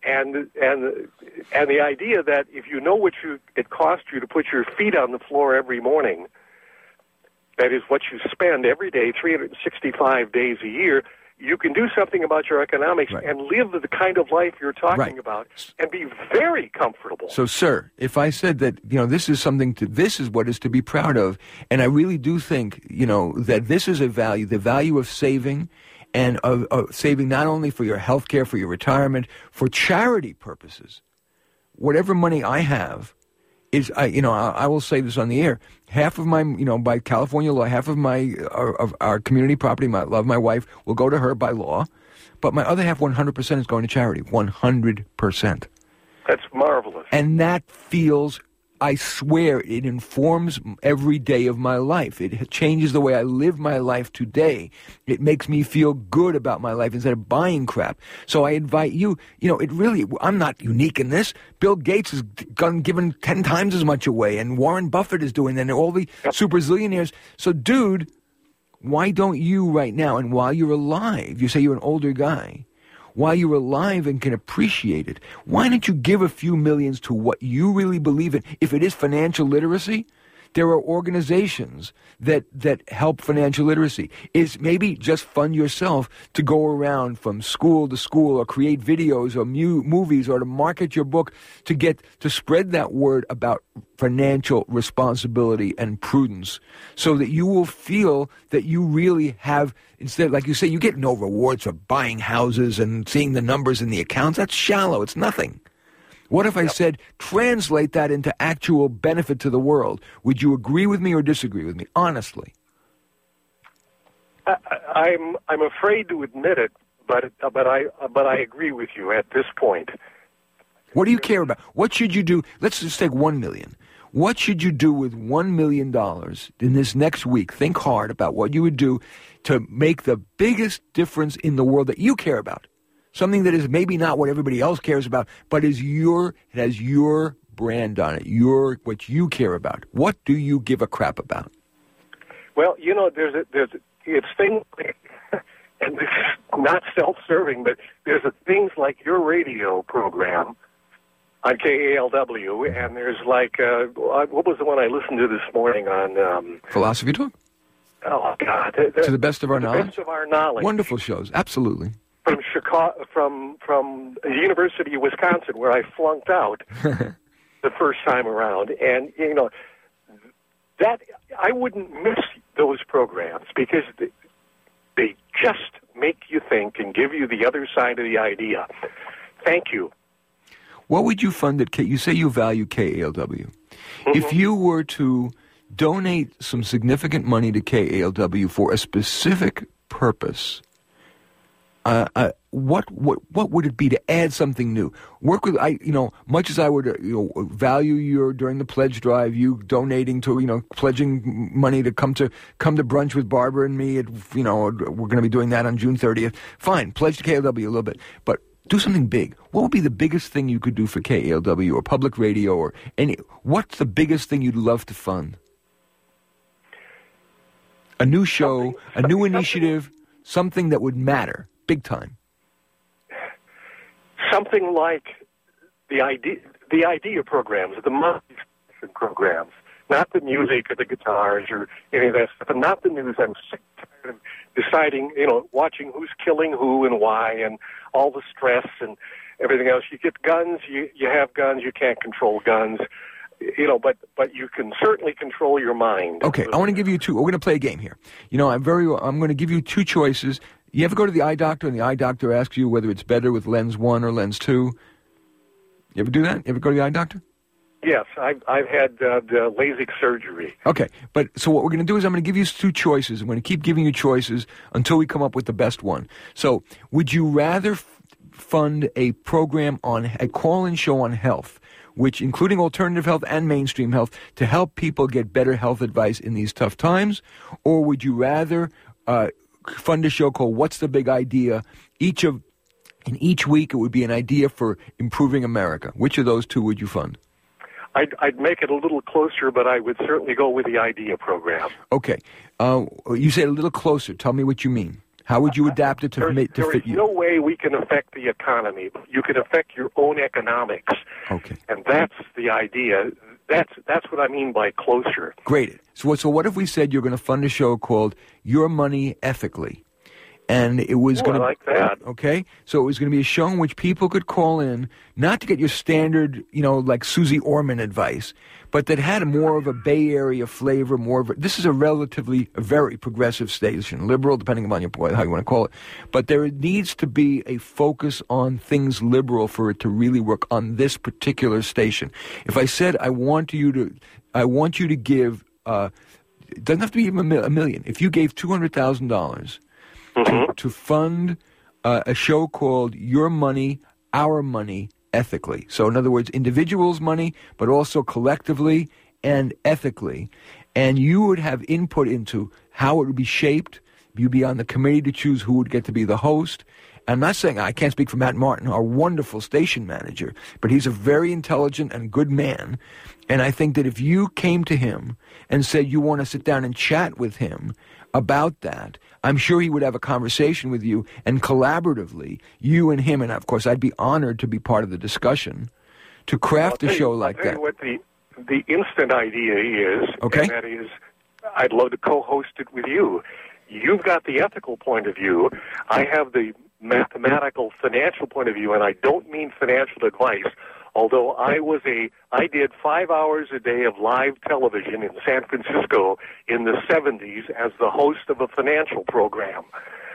and and and the idea that if you know what you, it costs you to put your feet on the floor every morning, that is what you spend every day, three hundred sixty-five days a year, you can do something about your economics right. and live the kind of life you're talking right. about and be very comfortable. So, sir, if I said that, you know, this is something to, this is what is to be proud of, and I really do think, you know, that this is a value, the value of saving, and of, of saving not only for your health care, for your retirement, for charity purposes. Whatever money I have is, I, you know, I, I will say this on the air, half of my, you know, by California law, half of my, our, of our community property, my love, my wife, will go to her by law, but my other half, one hundred percent, is going to charity, one hundred percent. That's marvelous. And that feels, I swear, it informs every day of my life. It changes the way I live my life today. It makes me feel good about my life instead of buying crap. So I invite you, you know, it really, I'm not unique in this. Bill Gates has gone, given ten times as much away, and Warren Buffett is doing that, and all the super zillionaires. So, dude, why don't you right now, and while you're alive, you say you're an older guy, while you're alive and can appreciate it, why don't you give a few millions to what you really believe in? If it is financial literacy, there are organizations that, that help financial literacy. Is maybe just fund yourself to go around from school to school or create videos or mu- movies or to market your book to get to spread that word about financial responsibility and prudence so that you will feel that you really have, instead, like you say, you get no rewards for buying houses and seeing the numbers in the accounts. That's shallow. It's nothing. What if I yep. said, translate that into actual benefit to the world? Would you agree with me or disagree with me, honestly? I, I'm I'm afraid to admit it, but but I but I agree with you at this point. What do you care about? What should you do? Let's just take one million. What should you do with one million dollars in this next week? Think hard about what you would do to make the biggest difference in the world that you care about. Something that is maybe not what everybody else cares about, but is your, it has your brand on it, your, what you care about. What do you give a crap about? Well, you know, there's a, there's a, it's things, and this is not self-serving, but there's a, things like your radio program on K A L W, and there's like, uh, what was the one I listened to this morning on? Um, Philosophy Talk? Oh, God. To the best of our to knowledge? the best of our knowledge. Wonderful shows, absolutely. From Chicago, from from the University of Wisconsin, where I flunked out the first time around, and you know that I wouldn't miss those programs because they, they just make you think and give you the other side of the idea. Thank you. What would you fund at K? You say you value K A L W. Mm-hmm. If you were to donate some significant money to K A L W for a specific purpose. Uh, uh, what what what would it be to add something new? Work with I, you know, much as I would, uh, you know, value your during the pledge drive, you donating to, you know, pledging money to come to come to brunch with Barbara and me. At, you know, we're going to be doing that on June thirtieth. Fine, pledge to K A L W a little bit, but do something big. What would be the biggest thing you could do for K A L W or public radio or any? What's the biggest thing you'd love to fund? A new show, something, a new something, initiative, something that would matter. Big time. Something like the idea, the idea programs, the money programs, not the music or the guitars or any of that stuff, and not the news. I'm sick and tired of deciding, you know, watching who's killing who and why and all the stress and everything else. You get guns, you, you have guns, you can't control guns. You know, but but you can certainly control your mind. Okay, I want to give you two. We're going to play a game here. You know, I'm very. I'm going to give you two choices. You ever go to the eye doctor and the eye doctor asks you whether it's better with lens one or lens two? You ever do that? You ever go to the eye doctor? Yes, I've I've had uh, the LASIK surgery. Okay, but so what we're going to do is I'm going to give you two choices. I'm going to keep giving you choices until we come up with the best one. So, would you rather f- fund a program on a call-in show on health, which including alternative health and mainstream health, to help people get better health advice in these tough times? Or would you rather uh, fund a show called What's the Big Idea? Each of, in each week, it would be an idea for improving America. Which of those two would you fund? I'd, I'd make it a little closer, but I would certainly go with the idea program. Okay. Uh, you said a little closer. Tell me what you mean. How would you adapt it to, There's, make, to there fit is you? no way we can affect the economy. You can affect your own economics. Okay. And that's the idea. That's that's what I mean by closer. Great. So what, so what if we said you're going to fund a show called Your Money Ethically? And it was Oh, going to I like that. Okay, so it was going to be a show in which people could call in, not to get your standard, you know, like Susie Orman advice, but that had more of a Bay Area flavor. More of a, this is a relatively a very progressive station, liberal, depending upon your how you want to call it. But there needs to be a focus on things liberal for it to really work on this particular station. If I said I want you to, I want you to give, uh, it doesn't have to be even a million. If you gave two hundred thousand dollars. To, to fund uh, a show called Your Money, Our Money, Ethically. So in other words, individuals' money, but also collectively and ethically. And you would have input into how it would be shaped. You'd be on the committee to choose who would get to be the host. I'm not saying, I can't speak for Matt Martin, our wonderful station manager, but he's a very intelligent and good man. And I think that if you came to him and said you want to sit down and chat with him about that, I'm sure he would have a conversation with you, and collaboratively, you and him, and of course I'd be honored to be part of the discussion, to craft a show you, like I'll tell that. You what the, the instant idea is, okay. and that is, I'd love to co-host it with you. You've got the ethical point of view. I have the mathematical, financial point of view, and I don't mean financial advice. Although I was a, I did five hours a day of live television in San Francisco in the seventies as the host of a financial program.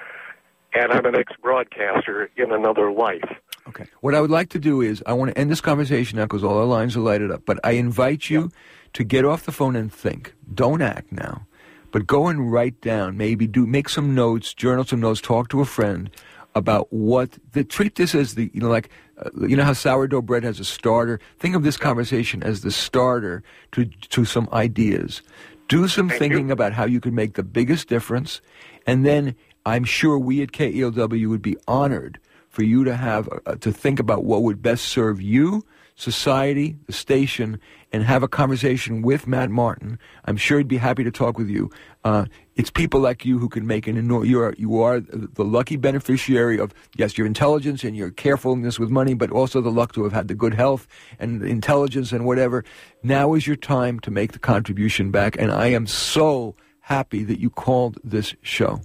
And I'm an ex-broadcaster in another life. Okay. What I would like to do is, I want to end this conversation now because all our lines are lighted up, but I invite you to get off the phone and think. Don't act now, but go and write down, maybe do, make some notes, journal some notes, talk to a friend about what, the, treat this as the, you know, like, uh, you know how sourdough bread has a starter? Think of this conversation as the starter to to some ideas. Do some Thank thinking you. about how you could make the biggest difference, and then I'm sure we at K E L W would be honored for you to have, uh, to think about what would best serve you, society, the station, and have a conversation with Matt Martin. I'm sure he'd be happy to talk with you. Uh, it's people like you who can make an enormous, you are, you are the lucky beneficiary of, yes, your intelligence and your carefulness with money, but also the luck to have had the good health and intelligence and whatever. Now is your time to make the contribution back, and I am so happy that you called this show.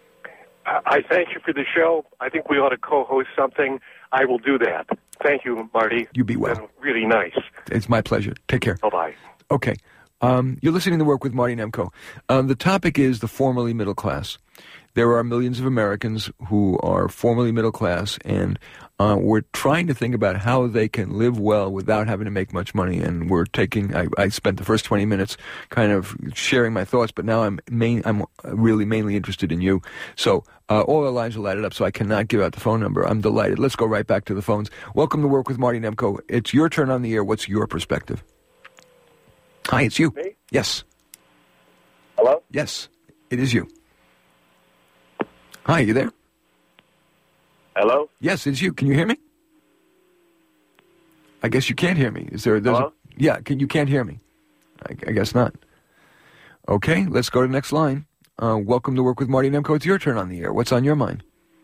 I thank you for the show. I think we ought to co-host something. I will do that. Thank you, Marty. You be well. It's been really nice. It's my pleasure. Take care. Bye-bye. Okay. Um, you're listening to Work with Marty Nemko. Um, the topic is the formerly middle class. There are millions of Americans who are formerly middle class, and uh, we're trying to think about how they can live well without having to make much money. And we're taking, I, I spent the first twenty minutes kind of sharing my thoughts, but now I'm main, I'm really mainly interested in you. So uh, all our lines are lighted up, so I cannot give out the phone number. I'm delighted. Let's go right back to the phones. Welcome to Work with Marty Nemko. It's your turn on the air. What's your perspective? Hi, it's you. Me? Yes. Hello? Yes, it is you. Hi, you there? Hello? Yes, it's you. Can you hear me? I guess you can't hear me. Is there? There's Hello? A, yeah, can, you can't hear me. I, I guess not. Okay, let's go to the next line. Uh, welcome to Work with Marty Nemko. It's your turn on the air. What's on your mind?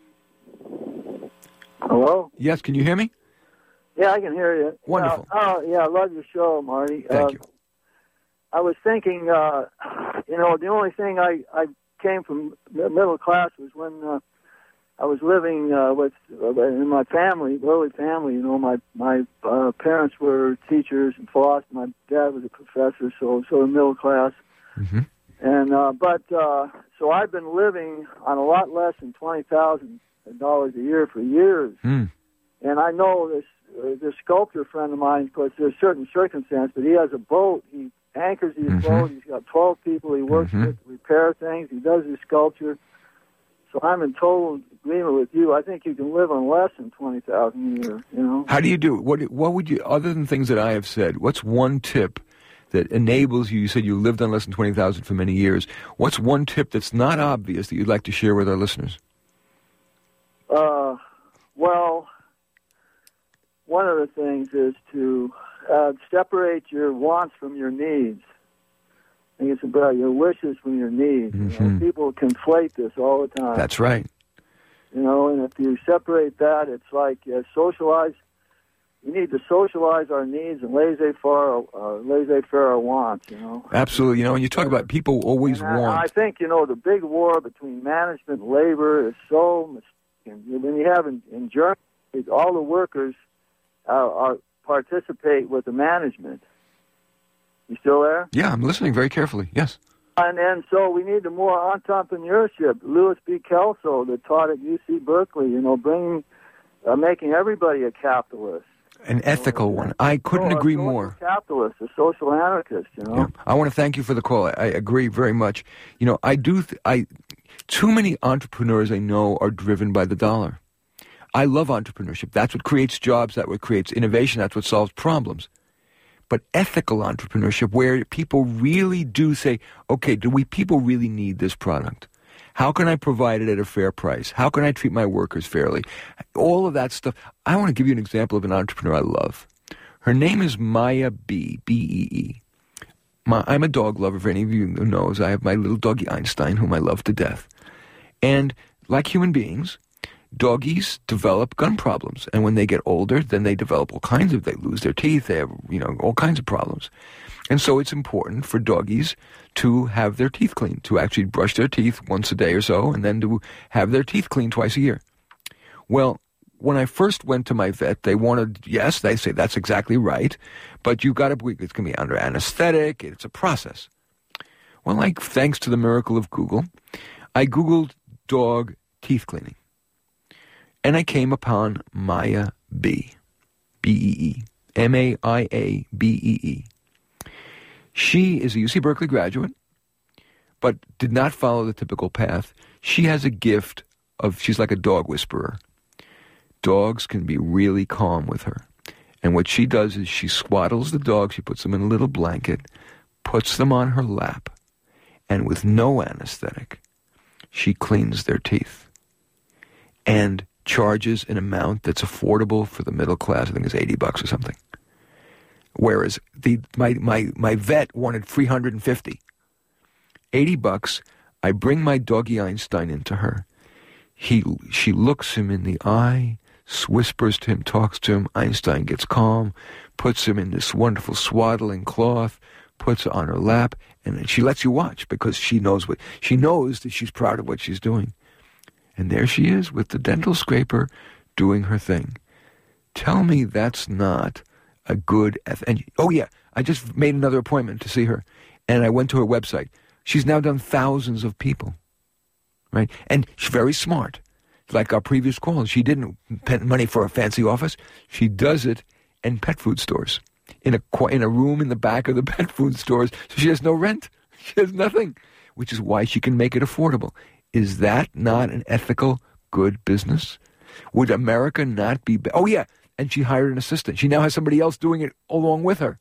Hello? Yes, can you hear me? Yeah, I can hear you. Wonderful. Uh, oh, yeah, I love your show, Marty. Thank uh, you. I was thinking, uh, you know, the only thing I, I came from the middle class was when uh, I was living uh, with uh, in my family, early family. You know, my my uh, parents were teachers and philosophy. My dad was a professor, so so the middle class. Mm-hmm. And uh, but uh, so I've been living on a lot less than twenty thousand dollars a year for years. Mm. And I know this uh, this sculptor friend of mine, of course, there's certain circumstance, but he has a boat. He anchors his Mm-hmm. boat. He's got twelve people he works Mm-hmm. with to repair things. He does his sculpture. So I'm in total agreement with you. I think you can live on less than twenty thousand dollars a year, you know. How do you do it? What, what would you, other than things that I have said, what's one tip that enables you? You said you lived on less than twenty thousand dollars for many years. What's one tip that's not obvious that you'd like to share with our listeners? Uh, well, one of the things is to uh, separate your wants from your needs. think it's about your wishes from your needs. Mm-hmm. You know, people conflate this all the time. That's right. You know, and if you separate that, it's like uh, socialize. We need to socialize our needs and laissez-faire, uh, laissez-faire our wants, you know. Absolutely. You know, when you talk about people always and I, want. I think, you know, the big war between management and labor is so mistaken. When you have in, in Germany, all the workers uh, are participate with the management. You still there? Yeah, I'm listening very carefully. Yes. And and so we need the more entrepreneurship. Louis B. Kelso, that taught at U C Berkeley, you know, bringing, uh, making everybody a capitalist. An ethical one. I couldn't so, agree a more. Capitalist, a social anarchist, you know. Yeah. I want to thank you for the call. I, I agree very much. You know, I do. Th- I too many entrepreneurs I know are driven by the dollar. I love entrepreneurship. That's what creates jobs. That's what creates innovation. That's what solves problems. But ethical entrepreneurship, where people really do say, okay, do we people really need this product? How can I provide it at a fair price? How can I treat my workers fairly? All of that stuff. I want to give you an example of an entrepreneur I love. Her name is Maya B, B E E. My, I'm a dog lover, for any of you who knows. I have my little doggy Einstein, whom I love to death. And like human beings, doggies develop gun problems. And when they get older, then they develop all kinds of, they lose their teeth, they have, you know, all kinds of problems. And so it's important for doggies to have their teeth cleaned, to actually brush their teeth once a day or so, and then to have their teeth cleaned twice a year. Well, when I first went to my vet, they wanted, yes, they say that's exactly right, but you've got to, it's going to be under anesthetic, it's a process. Well, like, thanks to the miracle of Google, I Googled dog teeth cleaning. And I came upon Maya B, B E E, M A I A B E E. She is a U C Berkeley graduate, but did not follow the typical path. She has a gift of, she's like a dog whisperer. Dogs can be really calm with her. And what she does is she swaddles the dog, she puts them in a little blanket, puts them on her lap, and with no anesthetic, she cleans their teeth. And charges an amount that's affordable for the middle class. I think it's eighty bucks or something. Whereas the my my my vet wanted three hundred fifty. eighty bucks. I bring my doggy Einstein into her. He she looks him in the eye, whispers to him, talks to him. Einstein gets calm, puts him in this wonderful swaddling cloth, puts it on her lap, and she lets you watch because she knows what she knows that she's proud of what she's doing. And there she is with the dental scraper doing her thing. Tell me that's not a good... Eth- and oh, yeah, I just made another appointment to see her. And I went to her website. She's now done thousands of people. Right? And she's very smart. Like our previous call, she didn't pay money for a fancy office. She does it in pet food stores. In a, in a room in the back of the pet food stores. So she has no rent. She has nothing. Which is why she can make it affordable. Is that not an ethical, good business? Would America not be... Be- oh, yeah, and she hired an assistant. She now has somebody else doing it along with her.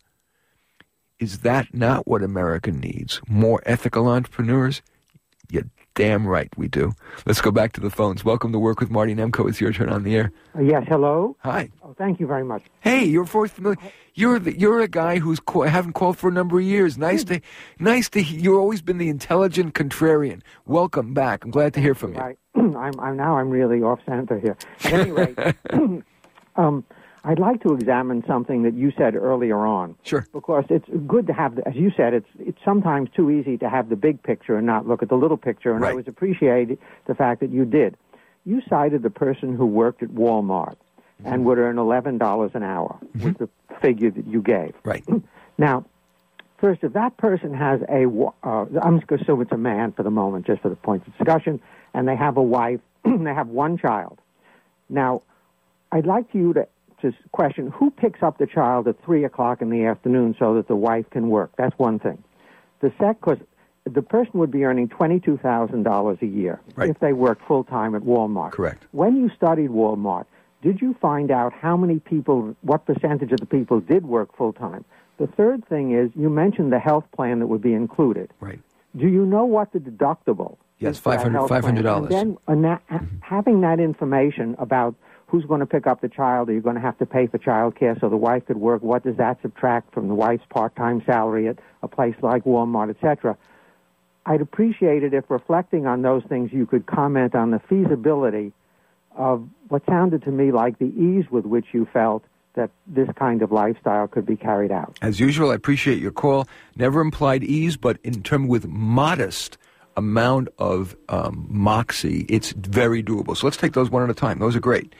Is that not what America needs? More ethical entrepreneurs? You're damn right we do. Let's go back to the phones. Welcome to Work with Marty Nemko. It's your turn on the air. Uh, yes, hello? Hi. Oh, thank you very much. Hey, you're voice familiar. You're the, you're a guy who's call, haven't called for a number of years. Nice to, nice to. You've always been the intelligent contrarian. Welcome back. I'm glad to hear from you. I, I'm, I'm now I'm really off center here. At any rate, um, I'd like to examine something that you said earlier on. Sure. Because it's good to have, the, as you said, it's it's sometimes too easy to have the big picture and not look at the little picture. And right. I was appreciating the fact that you did. You cited the person who worked at Walmart mm-hmm. and would earn eleven dollars an hour, mm-hmm. was the figure that you gave. Right. Now, first, if that person has a, uh, I'm just going to assume it's a man for the moment, just for the point of discussion, and they have a wife, they have one child. Now, I'd like you to, to question, who picks up the child at three o'clock in the afternoon so that the wife can work? That's one thing. The sec, because the person would be earning twenty-two thousand dollars a year right. if they worked full-time at Walmart. Correct. When you studied Walmart, did you find out how many people, what percentage of the people did work full-time? The third thing is, you mentioned the health plan that would be included. Right. Do you know what the deductible yes, is? Yes, five hundred dollars. And then uh, na- mm-hmm. having that information about who's going to pick up the child? Are you going to have to pay for child care so the wife could work? What does that subtract from the wife's part-time salary at a place like Walmart, et cetera? I'd appreciate it if, reflecting on those things, you could comment on the feasibility of what sounded to me like the ease with which you felt that this kind of lifestyle could be carried out. As usual, I appreciate your call. Never implied ease, but in terms with modest amount of um, moxie, it's very doable. So let's take those one at a time. Those are great.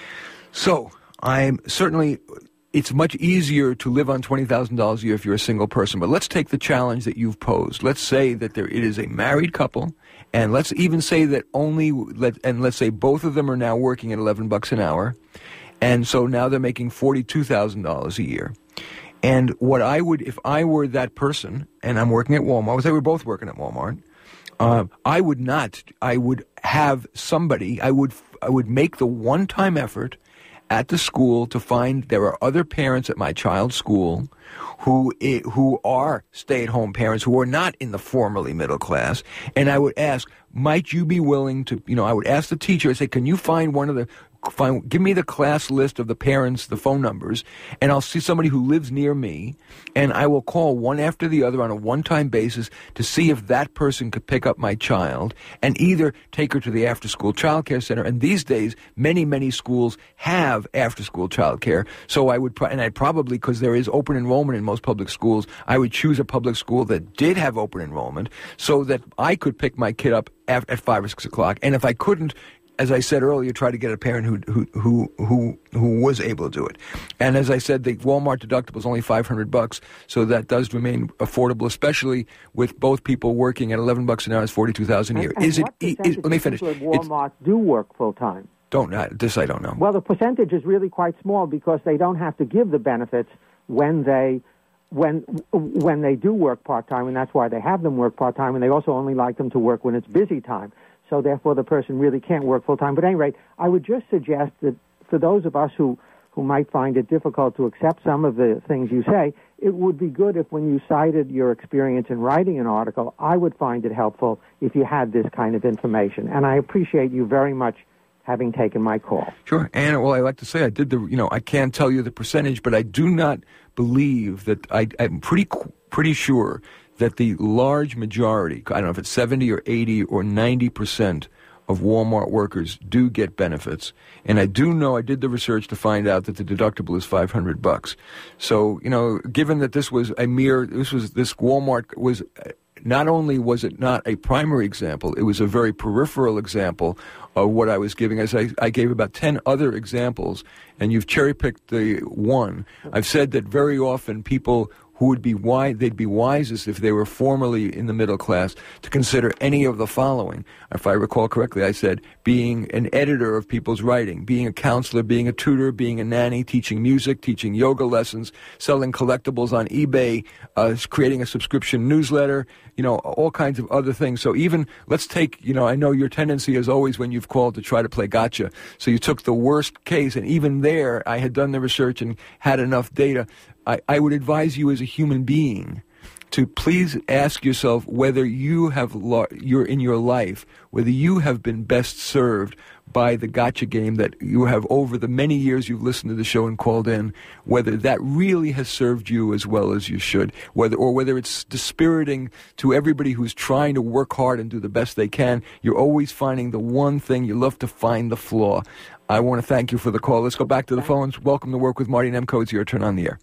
So I'm certainly, it's much easier to live on twenty thousand dollars a year if you're a single person. But let's take the challenge that you've posed. Let's say that there it is a married couple, and let's even say that only, let, and let's say both of them are now working at eleven bucks an hour. And so now they're making forty-two thousand dollars a year. And what I would, if I were that person, and I'm working at Walmart, let's say we're both working at Walmart, uh, I would not, I would have somebody, I would, I would make the one-time effort at the school to find there are other parents at my child's school who who are stay-at-home parents who are not in the formerly middle class, and I would ask, might you be willing to, you know, I would ask the teacher, I say, can you find one of the, find, give me the class list of the parents, the phone numbers, and I'll see somebody who lives near me, and I will call one after the other on a one-time basis to see if that person could pick up my child and either take her to the after-school child care center. And these days, many, many schools have after-school child care. So I would, and I probably, because there is open enrollment in most public schools, I would choose a public school that did have open enrollment so that I could pick my kid up at, at five or six o'clock. And if I couldn't, as I said earlier, try to get a parent who who who who who was able to do it. And as I said, the Walmart deductible is only five hundred bucks, so that does remain affordable, especially with both people working at eleven bucks an hour. Is forty-two thousand a year. And, and is what it? Is, let me finish. At Walmart it's, do work full time. Don't not this I don't know. Well, the percentage is really quite small because they don't have to give the benefits when they. When when they do work part-time, and that's why they have them work part-time, and they also only like them to work when it's busy time. So therefore, the person really can't work full-time. But at any rate, I would just suggest that for those of us who, who might find it difficult to accept some of the things you say, it would be good if when you cited your experience in writing an article, I would find it helpful if you had this kind of information. And I appreciate you very much having taken my call. Sure. And, well, I like to say I did the, you know, I can't tell you the percentage, but I do not believe that, I, I'm pretty pretty sure that the large majority, I don't know if it's seventy or eighty or ninety percent of Walmart workers do get benefits. And I do know, I did the research to find out that the deductible is five hundred bucks. So, you know, given that this was a mere, this was, this Walmart was, not only was it not a primary example, it was a very peripheral example of what I was giving. As I, I gave about ten other examples, and you've cherry-picked the one. I've said that very often people who would be wise, they'd be wisest if they were formerly in the middle class to consider any of the following. If I recall correctly, I said being an editor of people's writing, being a counselor, being a tutor, being a nanny, teaching music, teaching yoga lessons, selling collectibles on eBay, uh, creating a subscription newsletter, you know, all kinds of other things. So even, let's take, you know, I know your tendency is always when you've called to try to play gotcha. So you took the worst case, and even there, I had done the research and had enough data. I, I would advise you as a human being to please ask yourself whether you have lo- you're in your life, whether you have been best served by the gotcha game that you have over the many years you've listened to the show and called in, whether that really has served you as well as you should, whether or whether it's dispiriting to everybody who's trying to work hard and do the best they can. You're always finding the one thing. You love to find the flaw. I want to thank you for the call. Let's go back to the phones. Welcome to Work with Marty Nemko. It's your turn on the air.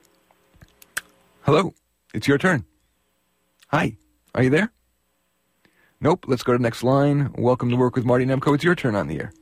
Hello, it's your turn. Hi, are you there? Nope, let's go to the next line. Welcome to Work with Marty Nemko. It's your turn on the air.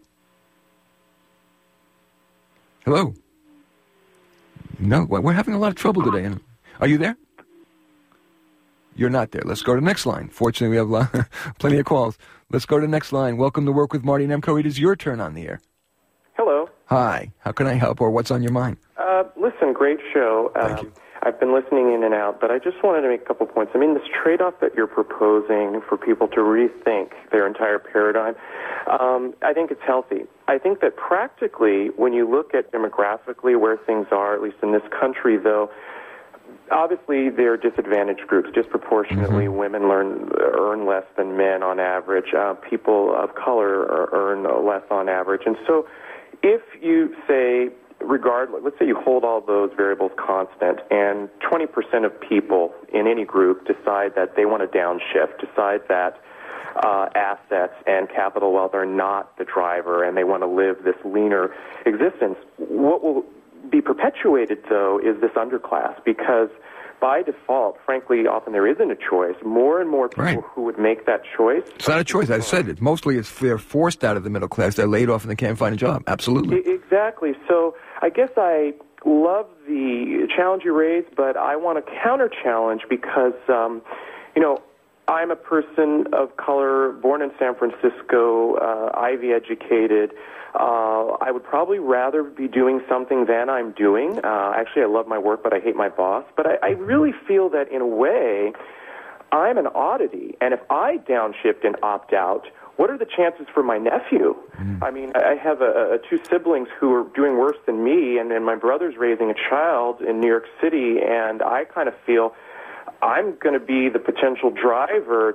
Hello. No, we're having a lot of trouble today. Are you there? You're not there. Let's go to the next line. Fortunately, we have a lot, plenty of calls. Let's go to the next line. Welcome to Work with Marty Nemko. It is your turn on the air. Hello. Hi, how can I help, or what's on your mind? Uh, listen, great show. Thank um, you. I've been listening in and out, but I just wanted to make a couple points. I mean, this trade-off that you're proposing for people to rethink their entire paradigm, um, I think it's healthy. I think that practically, when you look at demographically where things are, at least in this country, though, obviously, there are disadvantaged groups. Disproportionately, Mm-hmm. women learn, earn less than men on average. Uh, people of color are, earn less on average. And so if you say, regardless, let's say you hold all those variables constant, and twenty percent of people in any group decide that they want to downshift, decide that uh, assets and capital wealth are not the driver, and they want to live this leaner existence, what will be perpetuated, though, is this underclass, because by default, frankly, often there isn't a choice. More and more people Right. who would make that choice. It's not a choice. I said it. Mostly it's they're forced out of the middle class. They're laid off and they can't find a job. Absolutely. E- Exactly. So I guess I love the challenge you raised, but I want to counter-challenge because, um, you know, I'm a person of color, born in San Francisco, uh, Ivy educated. Uh, I would probably rather be doing something than I'm doing. Uh, actually, I love my work, but I hate my boss. But I, I really feel that, in a way, I'm an oddity. And if I downshift and opt out, what are the chances for my nephew? Mm. I mean, I have a, a two siblings who are doing worse than me, and, and my brother's raising a child in New York City, and I kind of feel I'm going to be the potential driver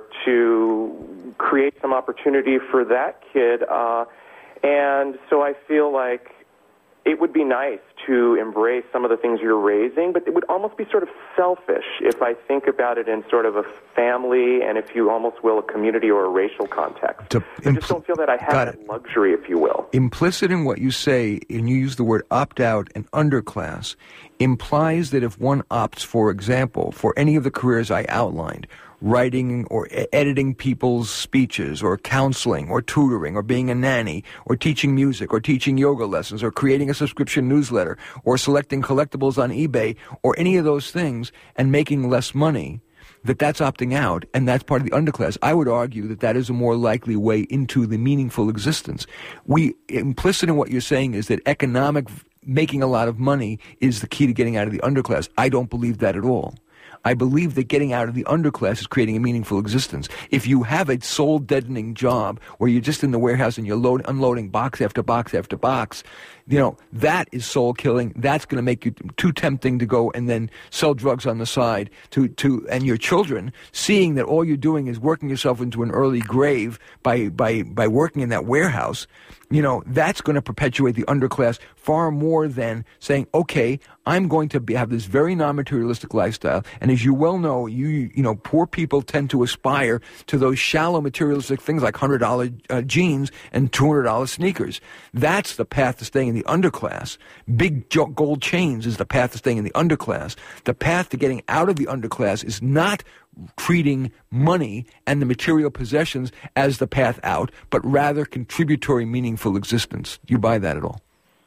to create some opportunity for that kid. Uh, and so I feel like it would be nice to embrace some of the things you're raising, but it would almost be sort of selfish if I think about it in sort of a family and, if you almost will, a community or a racial context. To I just don't feel that I have that it. luxury, if you will. Implicit in what you say, and you use the word opt-out and underclass, implies that if one opts, for example, for any of the careers I outlined, writing or editing people's speeches or counseling or tutoring or being a nanny or teaching music or teaching yoga lessons or creating a subscription newsletter or selecting collectibles on eBay or any of those things and making less money, that that's opting out and that's part of the underclass. I would argue that that is a more likely way into the meaningful existence. We, implicit in what you're saying is that economic, making a lot of money is the key to getting out of the underclass. I don't believe that at all. I believe that getting out of the underclass is creating a meaningful existence. If you have a soul-deadening job where you're just in the warehouse and you're load, unloading box after box after box, you know, that is soul-killing. That's going to make you too tempting to go and then sell drugs on the side to, to, and your children, seeing that all you're doing is working yourself into an early grave by, by, by working in that warehouse, you know, that's going to perpetuate the underclass far more than saying, okay, I'm going to be, have this very non-materialistic lifestyle. And as you well know, you you know, poor people tend to aspire to those shallow materialistic things like one hundred dollars uh, jeans and two hundred dollars sneakers. That's the path to staying in the underclass. Big gold chains is the path to staying in the underclass. The path to getting out of the underclass is not treating money and the material possessions as the path out, but rather contributory, meaningful existence. Do you buy that at all?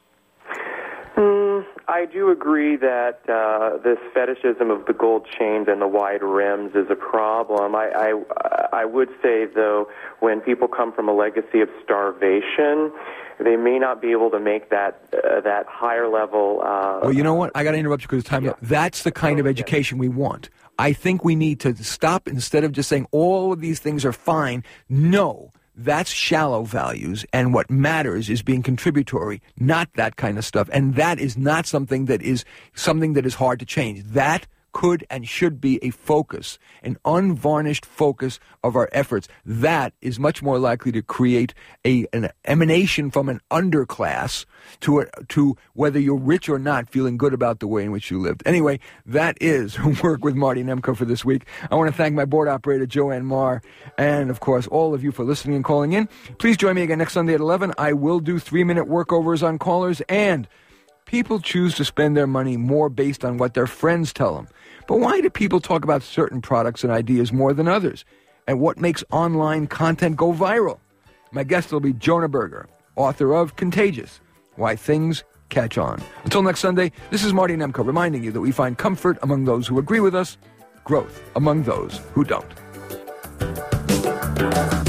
Mm, I do agree that uh, this fetishism of the gold chains and the wide rims is a problem. I, I, I would say, though, when people come from a legacy of starvation, they may not be able to make that uh, that higher level. Uh, well, you know what? I got to interrupt you because time. Yeah. That's the kind of education we want. I think we need to stop instead of just saying all of these things are fine. No, that's shallow values, and what matters is being contributory, not that kind of stuff. And that is not something that is something that is hard to change. That could and should be a focus, an unvarnished focus of our efforts. That is much more likely to create a, an emanation from an underclass to a, to whether you're rich or not, feeling good about the way in which you lived. Anyway, that is Work with Marty Nemko for this week. I want to thank my board operator, Joanne Marr, and, of course, all of you for listening and calling in. Please join me again next Sunday at eleven. I will do three-minute workovers on callers, and people choose to spend their money more based on what their friends tell them. But why do people talk about certain products and ideas more than others? And what makes online content go viral? My guest will be Jonah Berger, author of Contagious, Why Things Catch On. Until next Sunday, this is Marty Nemko reminding you that we find comfort among those who agree with us, growth among those who don't.